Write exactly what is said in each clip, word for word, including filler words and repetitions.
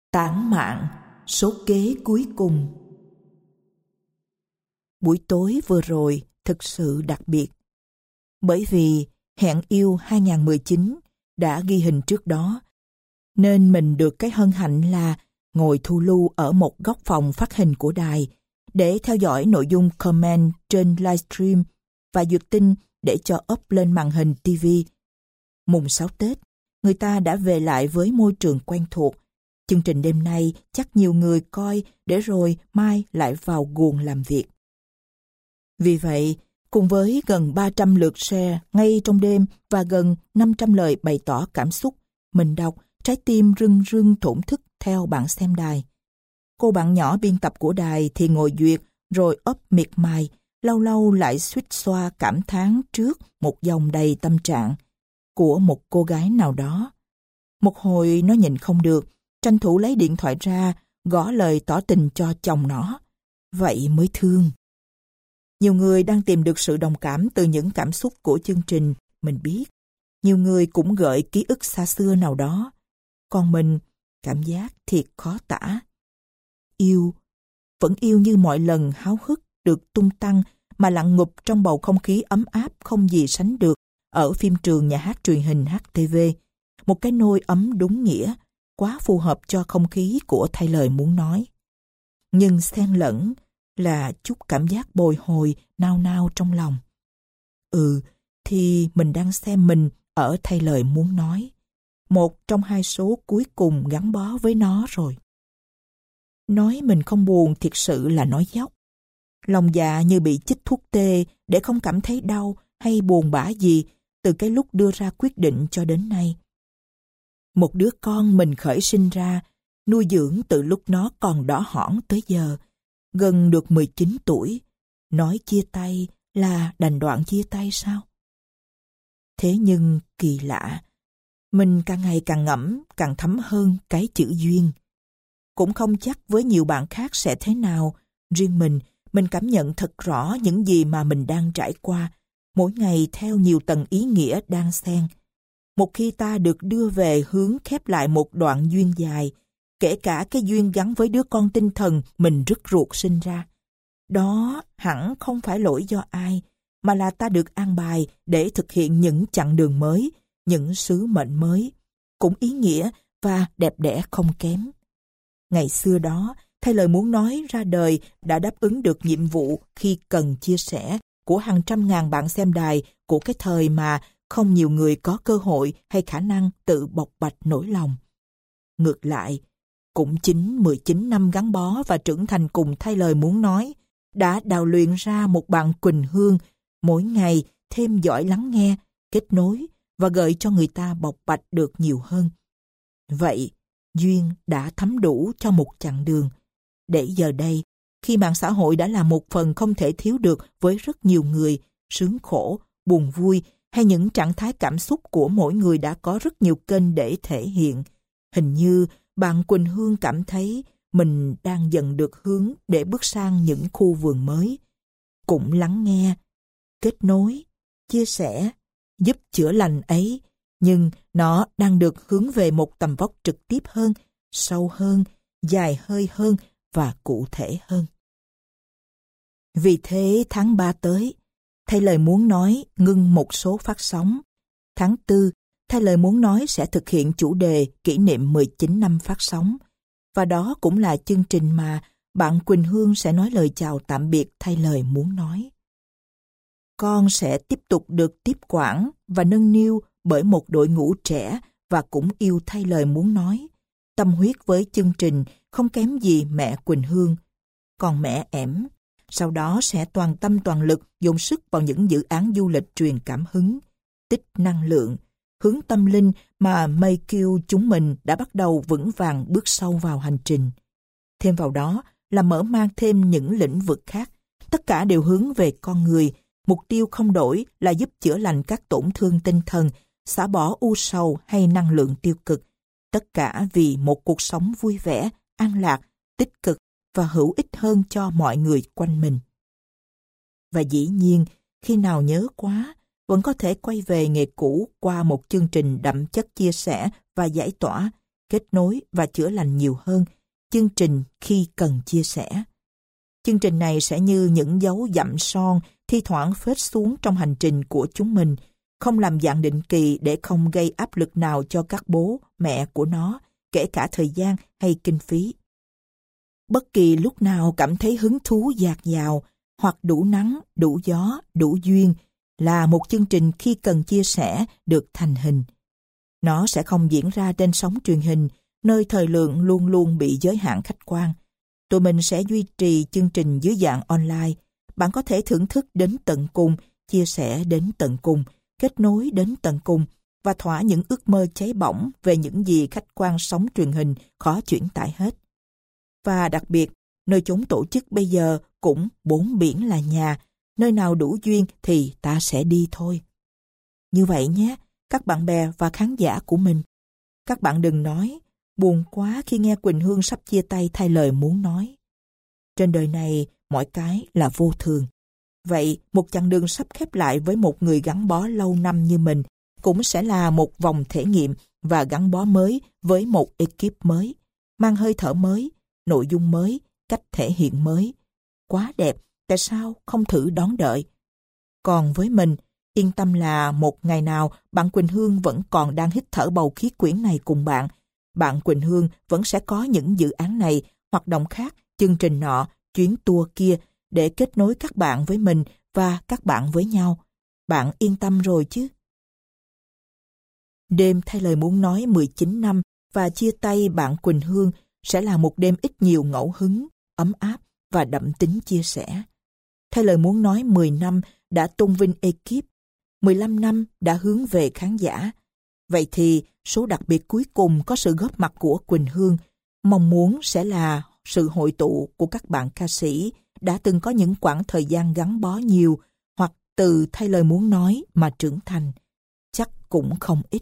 Tản mạn, số kế cuối cùng. Buổi tối vừa rồi thực sự đặc biệt. Bởi vì Hẹn Yêu hai không một chín đã ghi hình trước đó, nên mình được cái hân hạnh là ngồi thu lưu ở một góc phòng phát hình của đài để theo dõi nội dung comment trên livestream và duyệt tin để cho up lên màn hình ti vi. Mùng sáu Tết, người ta đã về lại với môi trường quen thuộc. Chương trình đêm nay chắc nhiều người coi để rồi mai lại vào guồng làm việc. Vì vậy, cùng với gần ba trăm lượt share ngay trong đêm và gần năm trăm lời bày tỏ cảm xúc, mình đọc, trái tim rưng rưng thổn thức theo bạn xem đài. Cô bạn nhỏ biên tập của đài thì ngồi duyệt rồi up miệt mài, lâu lâu lại suýt xoa cảm thán trước một dòng đầy tâm trạng của một cô gái nào đó. Một hồi nó nhìn không được, tranh thủ lấy điện thoại ra, gõ lời tỏ tình cho chồng nó. Vậy mới thương. Nhiều người đang tìm được sự đồng cảm từ những cảm xúc của chương trình, mình biết. Nhiều người cũng gợi ký ức xa xưa nào đó. Còn mình, cảm giác thiệt khó tả. Yêu, vẫn yêu như mọi lần háo hức được tung tăng mà lặng ngụp trong bầu không khí ấm áp không gì sánh được ở phim trường nhà hát truyền hình hát tê vê. Một cái nôi ấm đúng nghĩa, quá phù hợp cho không khí của thay lời muốn nói. Nhưng xen lẫn là chút cảm giác bồi hồi nao nao trong lòng. Ừ, thì mình đang xem mình ở thay lời muốn nói. Một trong hai số cuối cùng gắn bó với nó rồi. Nói mình không buồn thiệt sự là nói dốc. Lòng dạ như bị chích thuốc tê để không cảm thấy đau hay buồn bã gì từ cái lúc đưa ra quyết định cho đến nay. Một đứa con mình khởi sinh ra, nuôi dưỡng từ lúc nó còn đỏ hỏn tới giờ, gần được mười chín tuổi, nói chia tay là đành đoạn chia tay sao? Thế nhưng kỳ lạ, mình càng ngày càng ngẫm, càng thấm hơn cái chữ duyên. Cũng không chắc với nhiều bạn khác sẽ thế nào, riêng mình, mình cảm nhận thật rõ những gì mà mình đang trải qua, mỗi ngày theo nhiều tầng ý nghĩa đan xen. Một khi ta được đưa về hướng khép lại một đoạn duyên dài, kể cả cái duyên gắn với đứa con tinh thần mình rứt ruột sinh ra, đó hẳn không phải lỗi do ai, mà là ta được an bài để thực hiện những chặng đường mới, những sứ mệnh mới, cũng ý nghĩa và đẹp đẽ không kém. Ngày xưa đó, thay lời muốn nói ra đời đã đáp ứng được nhiệm vụ khi cần chia sẻ của hàng trăm ngàn bạn xem đài của cái thời mà không nhiều người có cơ hội hay khả năng tự bộc bạch nỗi lòng. Ngược lại, cũng chính mười chín năm gắn bó và trưởng thành cùng thay lời muốn nói đã đào luyện ra một bạn Quỳnh Hương mỗi ngày thêm giỏi lắng nghe, kết nối và gợi cho người ta bộc bạch được nhiều hơn. Vậy, duyên đã thấm đủ cho một chặng đường. Để giờ đây, khi mạng xã hội đã là một phần không thể thiếu được với rất nhiều người, sướng khổ, buồn vui hay những trạng thái cảm xúc của mỗi người đã có rất nhiều kênh để thể hiện. Hình như bạn Quỳnh Hương cảm thấy mình đang dần được hướng để bước sang những khu vườn mới. Cũng lắng nghe, kết nối, chia sẻ, giúp chữa lành ấy, nhưng nó đang được hướng về một tầm vóc trực tiếp hơn, sâu hơn, dài hơi hơn và cụ thể hơn. Vì thế tháng ba tới, thay lời muốn nói ngưng một số phát sóng. Tháng tư, thay lời muốn nói sẽ thực hiện chủ đề kỷ niệm mười chín năm phát sóng. Và đó cũng là chương trình mà bạn Quỳnh Hương sẽ nói lời chào tạm biệt thay lời muốn nói. Con sẽ tiếp tục được tiếp quản và nâng niu bởi một đội ngũ trẻ và cũng yêu thay lời muốn nói. Tâm huyết với chương trình không kém gì mẹ Quỳnh Hương. Còn mẹ ẻm, sau đó sẽ toàn tâm toàn lực dồn sức vào những dự án du lịch truyền cảm hứng, tích năng lượng, hướng tâm linh mà mây kêu chúng mình đã bắt đầu vững vàng bước sâu vào hành trình. Thêm vào đó là mở mang thêm những lĩnh vực khác, tất cả đều hướng về con người, mục tiêu không đổi là giúp chữa lành các tổn thương tinh thần, xả bỏ u sầu hay năng lượng tiêu cực, tất cả vì một cuộc sống vui vẻ, an lạc, tích cực và hữu ích hơn cho mọi người quanh mình. Và dĩ nhiên, khi nào nhớ quá, vẫn có thể quay về nghề cũ qua một chương trình đậm chất chia sẻ và giải tỏa, kết nối và chữa lành nhiều hơn. Chương trình khi cần chia sẻ. Chương trình này sẽ như những dấu dặm son thi thoảng phết xuống trong hành trình của chúng mình, không làm dạng định kỳ để không gây áp lực nào cho các bố, mẹ của nó, kể cả thời gian hay kinh phí. Bất kỳ lúc nào cảm thấy hứng thú dạt dào, hoặc đủ nắng, đủ gió, đủ duyên, là một chương trình khi cần chia sẻ được thành hình. Nó sẽ không diễn ra trên sóng truyền hình, nơi thời lượng luôn luôn bị giới hạn khách quan. Tụi mình sẽ duy trì chương trình dưới dạng online. Bạn có thể thưởng thức đến tận cùng, chia sẻ đến tận cùng, kết nối đến tận cùng và thỏa những ước mơ cháy bỏng về những gì khách quan sóng truyền hình khó chuyển tải hết. Và đặc biệt, nơi chúng tổ chức bây giờ cũng bốn biển là nhà, nơi nào đủ duyên thì ta sẽ đi thôi. Như vậy nhé, các bạn bè và khán giả của mình. Các bạn đừng nói, buồn quá khi nghe Quỳnh Hương sắp chia tay thay lời muốn nói. Trên đời này, mọi cái là vô thường. Vậy, một chặng đường sắp khép lại với một người gắn bó lâu năm như mình cũng sẽ là một vòng thể nghiệm và gắn bó mới với một ekip mới, mang hơi thở mới, nội dung mới, cách thể hiện mới. Quá đẹp, tại sao không thử đón đợi? Còn với mình, yên tâm là một ngày nào bạn Quỳnh Hương vẫn còn đang hít thở bầu khí quyển này cùng bạn. Bạn Quỳnh Hương vẫn sẽ có những dự án này, hoạt động khác, chương trình nọ, chuyến tour kia để kết nối các bạn với mình và các bạn với nhau. Bạn yên tâm rồi chứ? Đêm thay lời muốn nói mười chín năm và chia tay bạn Quỳnh Hương sẽ là một đêm ít nhiều ngẫu hứng, ấm áp và đậm tính chia sẻ. Thay lời muốn nói mười năm đã tôn vinh ekip, mười lăm năm đã hướng về khán giả. Vậy thì số đặc biệt cuối cùng có sự góp mặt của Quỳnh Hương, mong muốn sẽ là sự hội tụ của các bạn ca sĩ đã từng có những quãng thời gian gắn bó nhiều hoặc từ thay lời muốn nói mà trưởng thành. Chắc cũng không ít.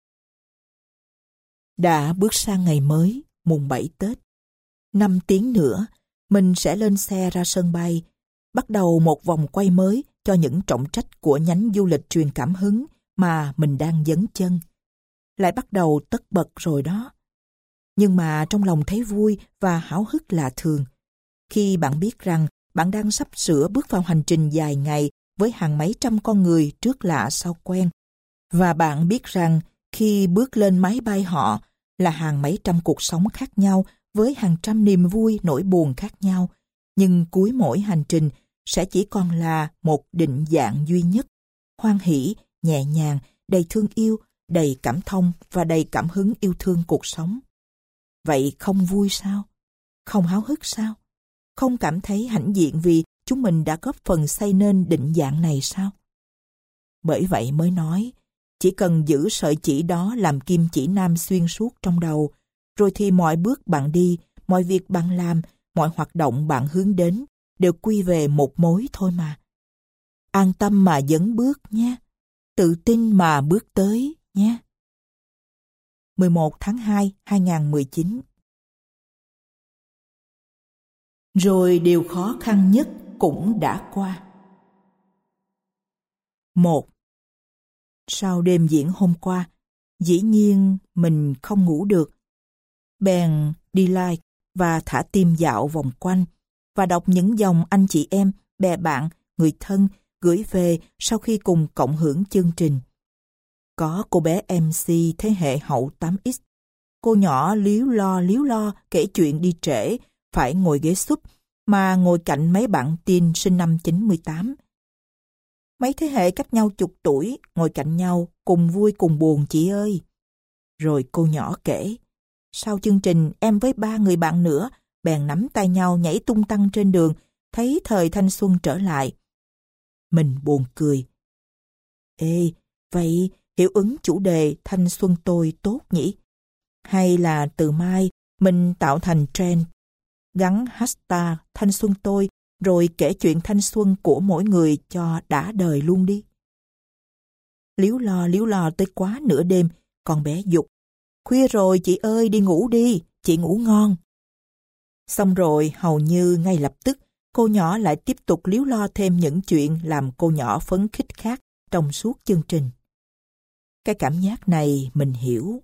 Đã bước sang ngày mới, mùng bảy Tết. Năm tiếng nữa, mình sẽ lên xe ra sân bay, bắt đầu một vòng quay mới cho những trọng trách của nhánh du lịch truyền cảm hứng mà mình đang dấn chân. Lại bắt đầu tất bật rồi đó. Nhưng mà trong lòng thấy vui và háo hức lạ thường. Khi bạn biết rằng bạn đang sắp sửa bước vào hành trình dài ngày với hàng mấy trăm con người trước lạ sau quen. Và bạn biết rằng khi bước lên máy bay họ là hàng mấy trăm cuộc sống khác nhau với hàng trăm niềm vui nỗi buồn khác nhau. Nhưng cuối mỗi hành trình sẽ chỉ còn là một định dạng duy nhất, hoan hỷ, nhẹ nhàng, đầy thương yêu, đầy cảm thông và đầy cảm hứng yêu thương cuộc sống. Vậy không vui sao? Không háo hức sao? Không cảm thấy hãnh diện vì chúng mình đã góp phần xây nên định dạng này sao? Bởi vậy mới nói, chỉ cần giữ sợi chỉ đó làm kim chỉ nam xuyên suốt trong đầu, rồi thì mọi bước bạn đi, mọi việc bạn làm, mọi hoạt động bạn hướng đến đều quy về một mối thôi mà. An tâm mà dấn bước nhé. Tự tin mà bước tới nhé. mười một tháng hai năm hai nghìn không trăm mười chín. Rồi điều khó khăn nhất cũng đã qua. Một. Sau đêm diễn hôm qua, dĩ nhiên mình không ngủ được. Bèn đi like và thả tim dạo vòng quanh và đọc những dòng anh chị em, bè bạn, người thân gửi về sau khi cùng cộng hưởng chương trình. Có cô bé em xê thế hệ hậu tám x, cô nhỏ líu lo líu lo kể chuyện đi trễ, phải ngồi ghế súp mà ngồi cạnh mấy bạn teen sinh năm chín mươi tám. Mấy thế hệ cách nhau chục tuổi, ngồi cạnh nhau, cùng vui cùng buồn chị ơi. Rồi cô nhỏ kể, sau chương trình em với ba người bạn nữa bèn nắm tay nhau nhảy tung tăng trên đường, thấy thời thanh xuân trở lại. Mình buồn cười. Ê, vậy hiệu ứng chủ đề thanh xuân tôi tốt nhỉ? Hay là từ mai mình tạo thành trend, gắn hashtag thanh xuân tôi rồi kể chuyện thanh xuân của mỗi người cho đã đời luôn đi. Líu lo líu lo tới quá nửa đêm, con bé giục. Khuya rồi chị ơi, đi ngủ đi, chị ngủ ngon. Xong rồi hầu như ngay lập tức cô nhỏ lại tiếp tục líu lo thêm những chuyện làm cô nhỏ phấn khích khác trong suốt chương trình. Cái cảm giác này mình hiểu.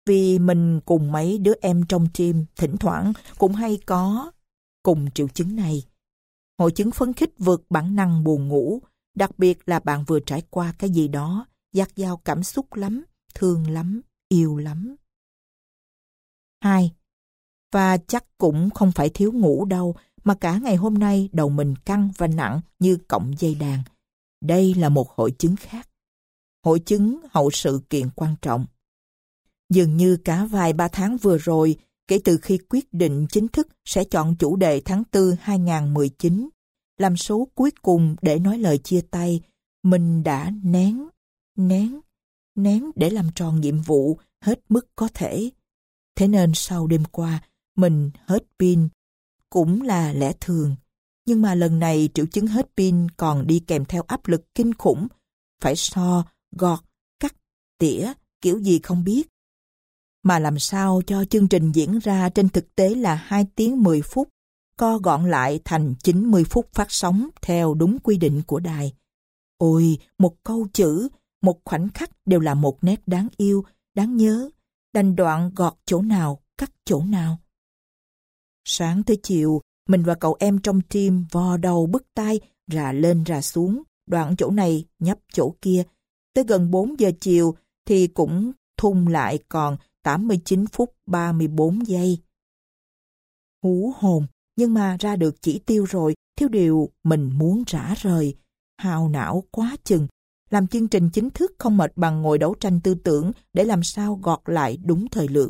vì mình cùng mấy đứa em trong team thỉnh thoảng cũng hay có cùng triệu chứng này. Hội chứng phấn khích vượt bản năng buồn ngủ, đặc biệt là bạn vừa trải qua cái gì đó, dạt dào cảm xúc lắm, thương lắm, yêu lắm. Hai, và chắc cũng không phải thiếu ngủ đâu, mà cả ngày hôm nay đầu mình căng và nặng như cọng dây đàn. Đây là một hội chứng khác. Hội chứng hậu sự kiện quan trọng. Dường như cả vài ba tháng vừa rồi, kể từ khi quyết định chính thức sẽ chọn chủ đề tháng tư hai không một chín, làm số cuối cùng để nói lời chia tay, mình đã nén, nén, nén để làm tròn nhiệm vụ hết mức có thể. Thế nên sau đêm qua, mình hết pin, cũng là lẽ thường. Nhưng mà lần này triệu chứng hết pin còn đi kèm theo áp lực kinh khủng, phải so, gọt, cắt, tỉa, kiểu gì không biết. Mà làm sao cho chương trình diễn ra trên thực tế là hai tiếng mười phút, co gọn lại thành chín mươi phút phát sóng theo đúng quy định của đài. Ôi, một câu chữ, một khoảnh khắc đều là một nét đáng yêu, đáng nhớ, đành đoạn gọt chỗ nào, cắt chỗ nào. Sáng tới chiều, mình và cậu em trong team vò đầu bứt tai, rà lên rà xuống, đoạn chỗ này, nhấp chỗ kia. Tới gần bốn giờ chiều thì cũng thung lại còn tám mươi chín phút ba mươi bốn giây. Hú hồn, nhưng mà ra được chỉ tiêu rồi, thiếu điều mình muốn rã rời, hao não quá chừng. Làm chương trình chính thức không mệt bằng ngồi đấu tranh tư tưởng để làm sao gọt lại đúng thời lượng.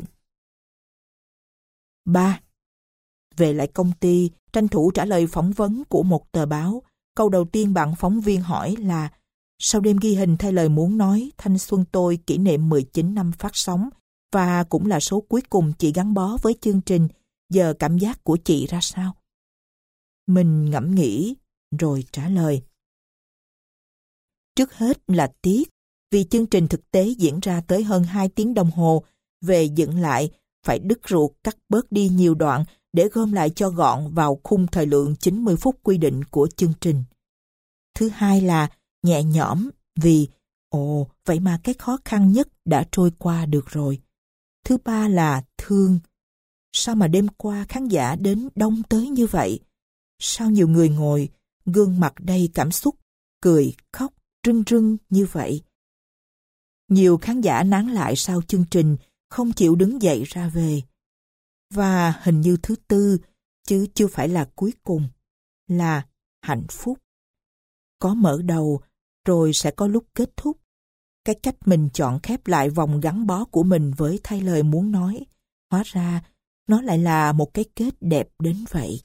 Ba. Về lại công ty, tranh thủ trả lời phỏng vấn của một tờ báo. Câu đầu tiên bạn phóng viên hỏi là: sau đêm ghi hình thay lời muốn nói, thanh xuân tôi kỷ niệm mười chín năm phát sóng và cũng là số cuối cùng chị gắn bó với chương trình. Giờ cảm giác của chị ra sao? Mình ngẫm nghĩ rồi trả lời. Trước hết là tiếc, vì chương trình thực tế diễn ra tới hơn hai tiếng đồng hồ. Về dựng lại, phải đứt ruột cắt bớt đi nhiều đoạn để gom lại cho gọn vào khung thời lượng chín mươi phút quy định của chương trình. Thứ hai là nhẹ nhõm, vì ồ, vậy mà cái khó khăn nhất đã trôi qua được rồi. Thứ ba là thương. Sao mà đêm qua khán giả đến đông tới như vậy? Sao nhiều người ngồi, gương mặt đầy cảm xúc, cười, khóc, rưng rưng như vậy? Nhiều khán giả nán lại sau chương trình, không chịu đứng dậy ra về. Và hình như thứ tư, chứ chưa phải là cuối cùng, là hạnh phúc. Có mở đầu, rồi sẽ có lúc kết thúc. Cái cách mình chọn khép lại vòng gắn bó của mình với thay lời muốn nói, hóa ra nó lại là một cái kết đẹp đến vậy.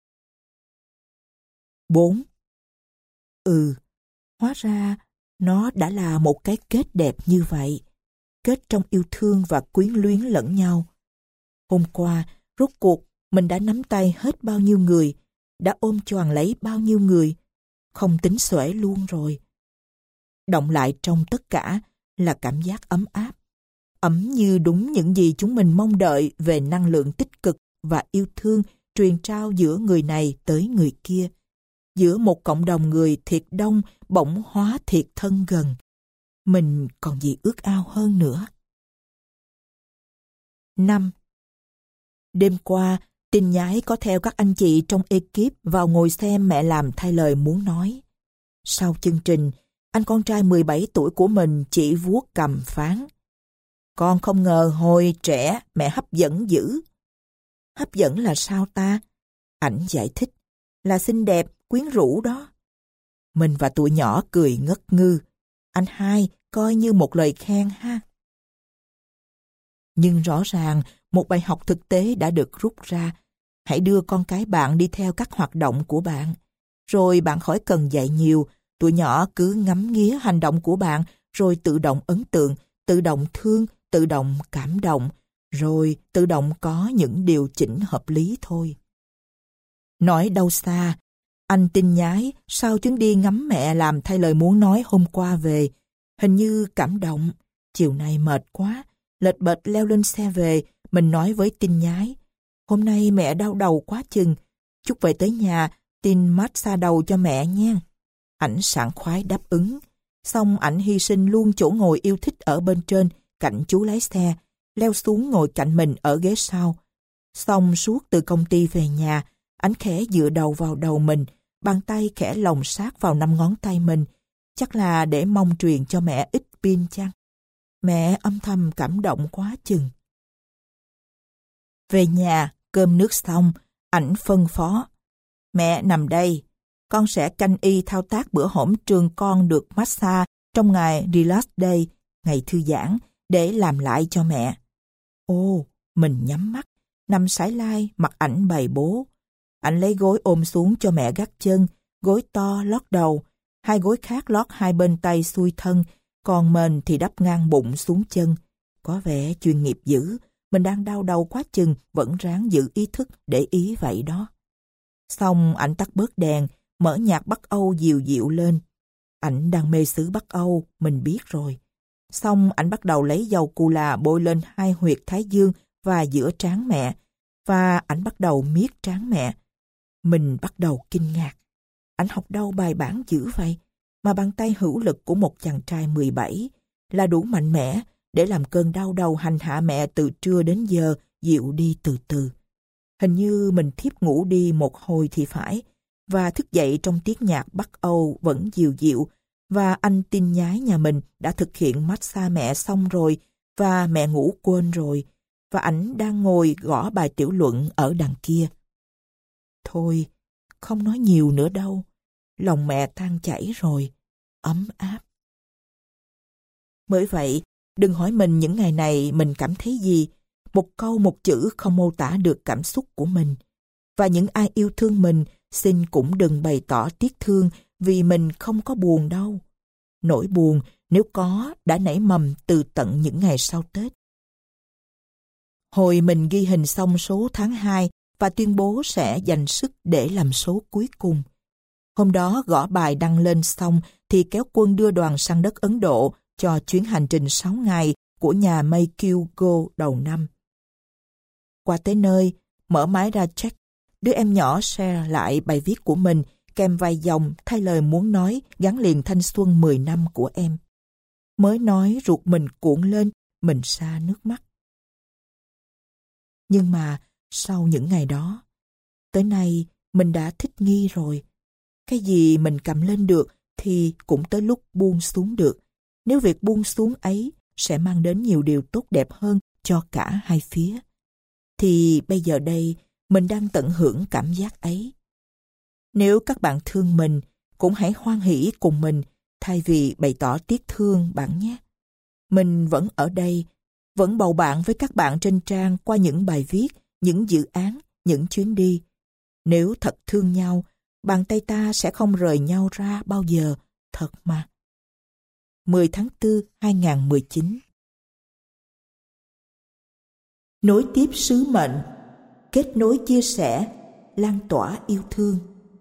Bốn. Ừ, hóa ra nó đã là một cái kết đẹp như vậy. Kết trong yêu thương và quyến luyến lẫn nhau. Hôm qua, rốt cuộc, mình đã nắm tay hết bao nhiêu người, đã ôm choàng lấy bao nhiêu người, không tính xuể luôn rồi. Động lại trong tất cả là cảm giác ấm áp, ấm như đúng những gì chúng mình mong đợi về năng lượng tích cực và yêu thương truyền trao giữa người này tới người kia, giữa một cộng đồng người thiệt đông bỗng hóa thiệt thân gần. Mình còn gì ước ao hơn nữa. Năm. Đêm qua, tin nhái có theo các anh chị trong ekip vào ngồi xem mẹ làm thay lời muốn nói. Sau chương trình, anh con trai mười bảy tuổi của mình chỉ vuốt cằm phán: con không ngờ hồi trẻ mẹ hấp dẫn dữ. Hấp dẫn là sao ta? Ảnh giải thích: là xinh đẹp, quyến rũ đó. Mình và tụi nhỏ cười ngất ngư. Anh hai coi như một lời khen ha. Nhưng rõ ràng một bài học thực tế đã được rút ra. Hãy đưa con cái bạn đi theo các hoạt động của bạn. Rồi bạn khỏi cần dạy nhiều. Tụi nhỏ cứ ngắm nghía hành động của bạn, rồi tự động ấn tượng, tự động thương, tự động cảm động, rồi tự động có những điều chỉnh hợp lý thôi. Nói đâu xa, anh tin nhái sau chuyến đi ngắm mẹ làm thay lời muốn nói hôm qua về, hình như cảm động, chiều nay mệt quá, lệch bệch leo lên xe về, mình nói với tin nhái: hôm nay mẹ đau đầu quá chừng, chút về tới nhà, tin massage đầu cho mẹ nha. Ảnh sảng khoái đáp ứng, xong ảnh hy sinh luôn chỗ ngồi yêu thích ở bên trên, cạnh chú lái xe, leo xuống ngồi cạnh mình ở ghế sau. Xong suốt từ công ty về nhà, ảnh khẽ dựa đầu vào đầu mình, bàn tay khẽ lồng sát vào năm ngón tay mình, chắc là để mong truyền cho mẹ ít pin chăng. Mẹ âm thầm cảm động quá chừng. Về nhà, cơm nước xong, ảnh phân phó. Mẹ nằm đây, con sẽ canh y thao tác bữa hổm trường con được massage trong ngày Relax Day, ngày thư giãn, để làm lại cho mẹ. Ô, mình nhắm mắt, nằm sải lai, mặt ảnh bày bố. Ảnh lấy gối ôm xuống cho mẹ gác chân, gối to lót đầu, hai gối khác lót hai bên tay xuôi thân, còn mền thì đắp ngang bụng xuống chân. Có vẻ chuyên nghiệp dữ, mình đang đau đầu quá chừng, vẫn ráng giữ ý thức để ý vậy đó. Xong ảnh tắt bớt đèn, mở nhạc Bắc Âu dịu dịu lên. Ảnh đang mê xứ Bắc Âu, mình biết rồi. Xong ảnh bắt đầu lấy dầu cù là bôi lên hai huyệt thái dương và giữa trán mẹ, và ảnh bắt đầu miết trán mẹ. Mình bắt đầu kinh ngạc. Ảnh học đâu bài bản dữ vậy, mà bàn tay hữu lực của một chàng trai mười bảy là đủ mạnh mẽ để làm cơn đau đầu hành hạ mẹ từ trưa đến giờ dịu đi từ từ. Hình như mình thiếp ngủ đi một hồi thì phải, và thức dậy trong tiếng nhạc Bắc Âu vẫn dịu dịu, và anh tin nhái nhà mình đã thực hiện massage mẹ xong rồi, và mẹ ngủ quên rồi, và ảnh đang ngồi gõ bài tiểu luận ở đằng kia. Thôi, không nói nhiều nữa đâu, lòng mẹ tan chảy rồi, ấm áp. Bởi vậy, đừng hỏi mình những ngày này mình cảm thấy gì, một câu một chữ không mô tả được cảm xúc của mình. Và những ai yêu thương mình, xin cũng đừng bày tỏ tiếc thương vì mình không có buồn đâu. Nỗi buồn, nếu có, đã nảy mầm từ tận những ngày sau Tết. Hồi mình ghi hình xong số tháng hai và tuyên bố sẽ dành sức để làm số cuối cùng. Hôm đó gõ bài đăng lên xong thì kéo quân đưa đoàn sang đất Ấn Độ cho chuyến hành trình sáu ngày của nhà Make You Go đầu năm. Qua tới nơi, mở máy ra check, đứa em nhỏ share lại bài viết của mình kèm vài dòng thay lời muốn nói gắn liền thanh xuân mười năm của em. Mới nói ruột mình cuộn lên, mình sa nước mắt. Nhưng mà sau những ngày đó, tới nay mình đã thích nghi rồi. Cái gì mình cầm lên được thì cũng tới lúc buông xuống được. Nếu việc buông xuống ấy sẽ mang đến nhiều điều tốt đẹp hơn cho cả hai phía, thì bây giờ đây mình đang tận hưởng cảm giác ấy. Nếu các bạn thương mình, cũng hãy hoan hỉ cùng mình thay vì bày tỏ tiếc thương bạn nhé. Mình vẫn ở đây, vẫn bầu bạn với các bạn trên trang qua những bài viết, những dự án, những chuyến đi. Nếu thật thương nhau, bàn tay ta sẽ không rời nhau ra bao giờ, thật mà. mười tháng tư năm hai nghìn không trăm mười chín. Nối tiếp sứ mệnh, kết nối chia sẻ, lan tỏa yêu thương.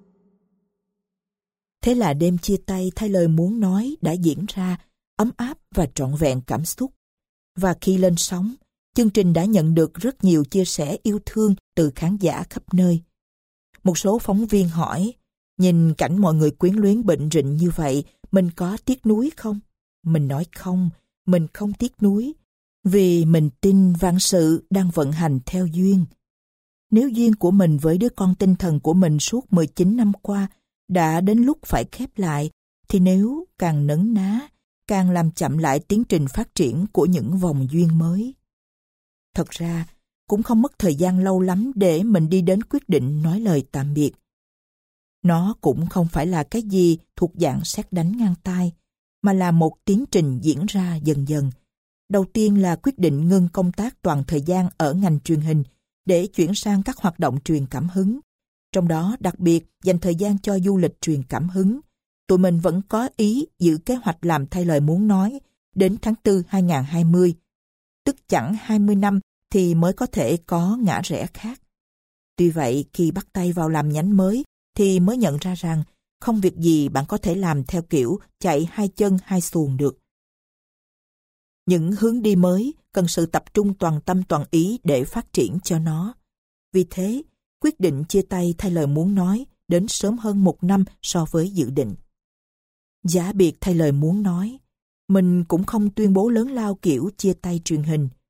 Thế là đêm chia tay thay lời muốn nói đã diễn ra, ấm áp và trọn vẹn cảm xúc. Và khi lên sóng, chương trình đã nhận được rất nhiều chia sẻ yêu thương từ khán giả khắp nơi. Một số phóng viên hỏi, nhìn cảnh mọi người quyến luyến bệnh rịnh như vậy, mình có tiếc nuối không? Mình nói không, mình không tiếc nuối, vì mình tin vạn sự đang vận hành theo duyên. Nếu duyên của mình với đứa con tinh thần của mình suốt mười chín năm qua đã đến lúc phải khép lại, thì nếu càng nấn ná, càng làm chậm lại tiến trình phát triển của những vòng duyên mới. Thật ra, cũng không mất thời gian lâu lắm để mình đi đến quyết định nói lời tạm biệt. Nó cũng không phải là cái gì thuộc dạng sét đánh ngang tai, mà là một tiến trình diễn ra dần dần. Đầu tiên là quyết định ngưng công tác toàn thời gian ở ngành truyền hình để chuyển sang các hoạt động truyền cảm hứng. Trong đó đặc biệt dành thời gian cho du lịch truyền cảm hứng. Tụi mình vẫn có ý giữ kế hoạch làm thay lời muốn nói đến tháng tư hai nghìn không trăm hai mươi. Tức chẳng hai mươi năm thì mới có thể có ngã rẽ khác. Tuy vậy, khi bắt tay vào làm nhánh mới thì mới nhận ra rằng không việc gì bạn có thể làm theo kiểu chạy hai chân hai xuồng được. Những hướng đi mới cần sự tập trung toàn tâm toàn ý để phát triển cho nó. Vì thế, quyết định chia tay thay lời muốn nói đến sớm hơn một năm so với dự định. Giả biệt thay lời muốn nói, mình cũng không tuyên bố lớn lao kiểu chia tay truyền hình.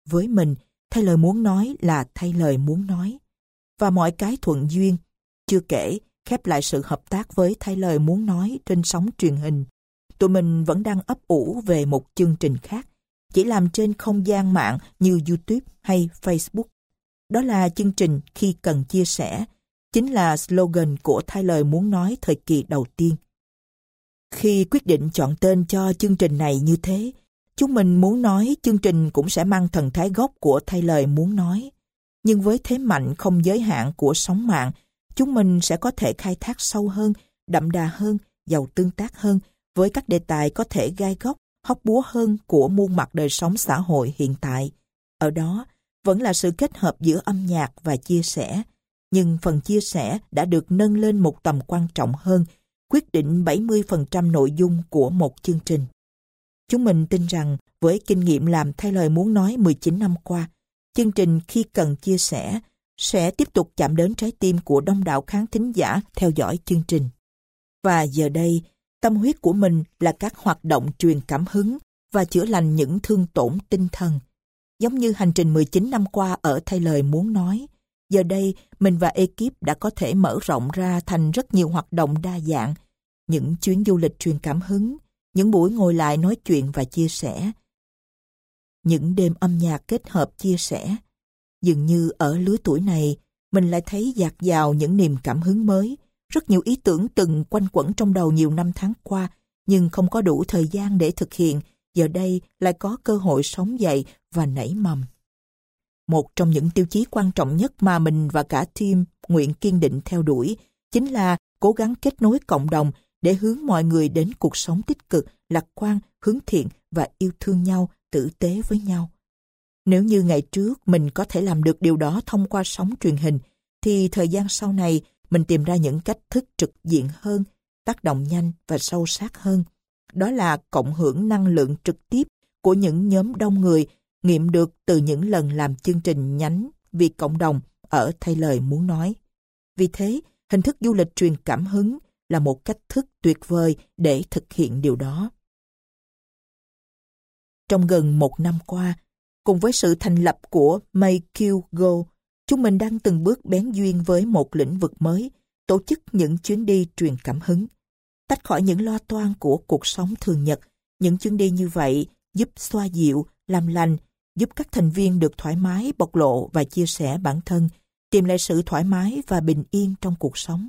Với mình, thay lời muốn nói là thay lời muốn nói. Và mọi cái thuận duyên, chưa kể khép lại sự hợp tác với thay lời muốn nói trên sóng truyền hình. Tụi mình vẫn đang ấp ủ về một chương trình khác, chỉ làm trên không gian mạng như YouTube hay Facebook. Đó là chương trình Khi Cần Chia Sẻ, chính là slogan của thay lời muốn nói thời kỳ đầu tiên. Khi quyết định chọn tên cho chương trình này như thế, chúng mình muốn nói chương trình cũng sẽ mang thần thái gốc của thay lời muốn nói. Nhưng với thế mạnh không giới hạn của sóng mạng, chúng mình sẽ có thể khai thác sâu hơn, đậm đà hơn, giàu tương tác hơn với các đề tài có thể gai góc, hóc búa hơn của muôn mặt đời sống xã hội hiện tại. Ở đó vẫn là sự kết hợp giữa âm nhạc và chia sẻ, nhưng phần chia sẻ đã được nâng lên một tầm quan trọng hơn, quyết định bảy mươi phần trăm nội dung của một chương trình. Chúng mình tin rằng với kinh nghiệm làm thay lời muốn nói mười chín năm qua, chương trình Khi Cần Chia Sẻ sẽ tiếp tục chạm đến trái tim của đông đảo khán thính giả theo dõi chương trình. Và giờ đây, tâm huyết của mình là các hoạt động truyền cảm hứng và chữa lành những thương tổn tinh thần. Giống như hành trình mười chín năm qua ở thay lời muốn nói, giờ đây mình và ekip đã có thể mở rộng ra thành rất nhiều hoạt động đa dạng, những chuyến du lịch truyền cảm hứng, những buổi ngồi lại nói chuyện và chia sẻ, những đêm âm nhạc kết hợp chia sẻ. Dường như ở lứa tuổi này, mình lại thấy dạt dào những niềm cảm hứng mới, rất nhiều ý tưởng từng quanh quẩn trong đầu nhiều năm tháng qua, nhưng không có đủ thời gian để thực hiện, giờ đây lại có cơ hội sống dậy và nảy mầm. Một trong những tiêu chí quan trọng nhất mà mình và cả team nguyện kiên định theo đuổi chính là cố gắng kết nối cộng đồng để hướng mọi người đến cuộc sống tích cực, lạc quan, hướng thiện và yêu thương nhau, tử tế với nhau. Nếu như ngày trước mình có thể làm được điều đó thông qua sóng truyền hình, thì thời gian sau này mình tìm ra những cách thức trực diện hơn, tác động nhanh và sâu sắc hơn. Đó là cộng hưởng năng lượng trực tiếp của những nhóm đông người nghiệm được từ những lần làm chương trình nhánh vì cộng đồng ở thay lời muốn nói. Vì thế, hình thức du lịch truyền cảm hứng là một cách thức tuyệt vời để thực hiện điều đó. Trong gần một năm qua, cùng với sự thành lập của Make You Go, chúng mình đang từng bước bén duyên với một lĩnh vực mới, tổ chức những chuyến đi truyền cảm hứng. Tách khỏi những lo toan của cuộc sống thường nhật, những chuyến đi như vậy giúp xoa dịu, làm lành, giúp các thành viên được thoải mái bộc lộ và chia sẻ bản thân, tìm lại sự thoải mái và bình yên trong cuộc sống.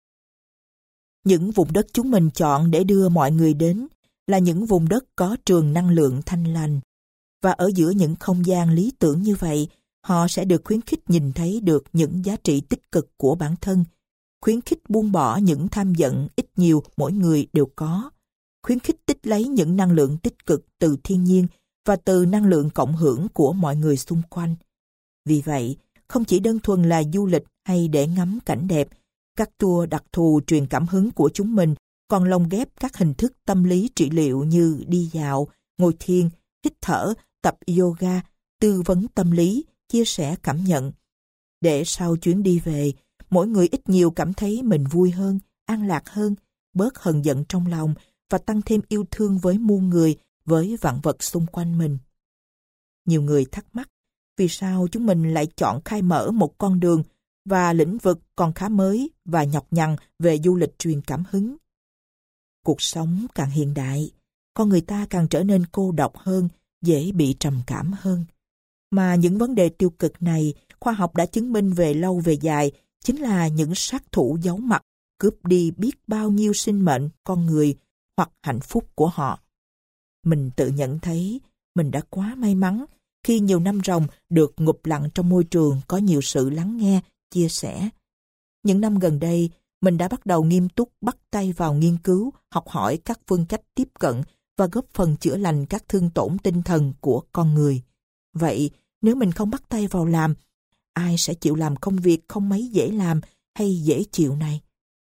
Những vùng đất chúng mình chọn để đưa mọi người đến là những vùng đất có trường năng lượng thanh lành. Và ở giữa những không gian lý tưởng như vậy, họ sẽ được khuyến khích nhìn thấy được những giá trị tích cực của bản thân, khuyến khích buông bỏ những tham giận ít nhiều mỗi người đều có, khuyến khích tích lấy những năng lượng tích cực từ thiên nhiên và từ năng lượng cộng hưởng của mọi người xung quanh. Vì vậy, không chỉ đơn thuần là du lịch hay để ngắm cảnh đẹp, các tour đặc thù truyền cảm hứng của chúng mình còn lồng ghép các hình thức tâm lý trị liệu như đi dạo, ngồi thiền, hít thở, tập yoga, tư vấn tâm lý, chia sẻ cảm nhận. Để sau chuyến đi về, mỗi người ít nhiều cảm thấy mình vui hơn, an lạc hơn, bớt hờn giận trong lòng và tăng thêm yêu thương với muôn người, với vạn vật xung quanh mình. Nhiều người thắc mắc, vì sao chúng mình lại chọn khai mở một con đường và lĩnh vực còn khá mới và nhọc nhằn về du lịch truyền cảm hứng. Cuộc sống càng hiện đại, con người ta càng trở nên cô độc hơn, dễ bị trầm cảm hơn. Mà những vấn đề tiêu cực này, khoa học đã chứng minh về lâu về dài, chính là những sát thủ giấu mặt, cướp đi biết bao nhiêu sinh mệnh, con người hoặc hạnh phúc của họ. Mình tự nhận thấy mình đã quá may mắn khi nhiều năm ròng được ngụp lặn trong môi trường có nhiều sự lắng nghe, chia sẻ. Những năm gần đây, mình đã bắt đầu nghiêm túc bắt tay vào nghiên cứu, học hỏi các phương cách tiếp cận và góp phần chữa lành các thương tổn tinh thần của con người. Vậy, nếu mình không bắt tay vào làm, ai sẽ chịu làm công việc không mấy dễ làm hay dễ chịu này?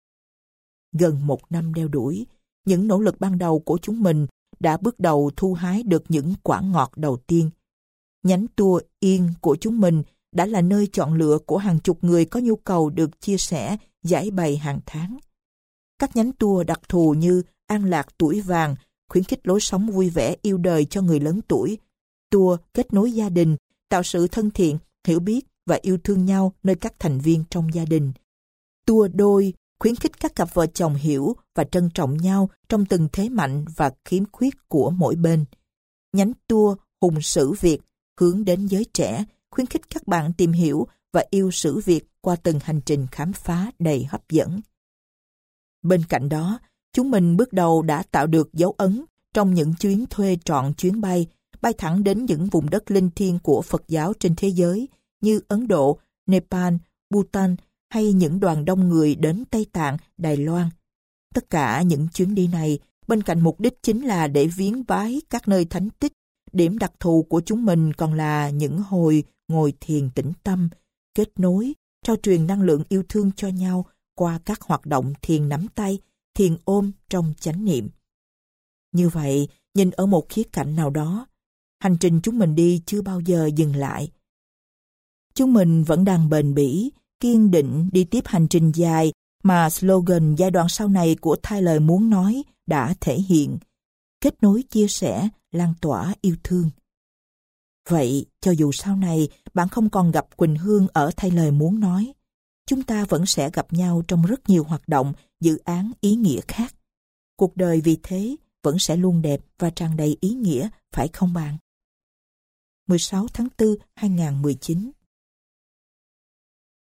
Gần một năm đeo đuổi, những nỗ lực ban đầu của chúng mình đã bước đầu thu hái được những quả ngọt đầu tiên. Nhánh tour Yên của chúng mình đã là nơi chọn lựa của hàng chục người có nhu cầu được chia sẻ, giải bày hàng tháng. Các nhánh tour đặc thù như An Lạc Tuổi Vàng, khuyến khích lối sống vui vẻ yêu đời cho người lớn tuổi, tour kết nối gia đình, tạo sự thân thiện, hiểu biết và yêu thương nhau nơi các thành viên trong gia đình. Tua đôi khuyến khích các cặp vợ chồng hiểu và trân trọng nhau trong từng thế mạnh và khiếm khuyết của mỗi bên. Nhánh tua hùng sử Việt hướng đến giới trẻ, khuyến khích các bạn tìm hiểu và yêu sử Việt qua từng hành trình khám phá đầy hấp dẫn. Bên cạnh đó, chúng mình bước đầu đã tạo được dấu ấn trong những chuyến thuê trọn chuyến bay, bay thẳng đến những vùng đất linh thiêng của Phật giáo trên thế giới như Ấn Độ, Nepal, Bhutan hay những đoàn đông người đến Tây Tạng, Đài Loan. Tất cả những chuyến đi này, bên cạnh mục đích chính là để viếng vái các nơi thánh tích, điểm đặc thù của chúng mình còn là những hồi ngồi thiền tĩnh tâm, kết nối, trao truyền năng lượng yêu thương cho nhau qua các hoạt động thiền nắm tay, thiền ôm trong chánh niệm. Như vậy, nhìn ở một khía cạnh nào đó, hành trình chúng mình đi chưa bao giờ dừng lại. Chúng mình vẫn đang bền bỉ, kiên định đi tiếp hành trình dài mà slogan giai đoạn sau này của Thay Lời Muốn Nói đã thể hiện: kết nối, chia sẻ, lan tỏa yêu thương. Vậy, cho dù sau này bạn không còn gặp Quỳnh Hương ở Thay Lời Muốn Nói, chúng ta vẫn sẽ gặp nhau trong rất nhiều hoạt động, dự án ý nghĩa khác. Cuộc đời vì thế vẫn sẽ luôn đẹp và tràn đầy ý nghĩa, phải không bạn? mười sáu tháng tư năm hai nghìn không trăm mười chín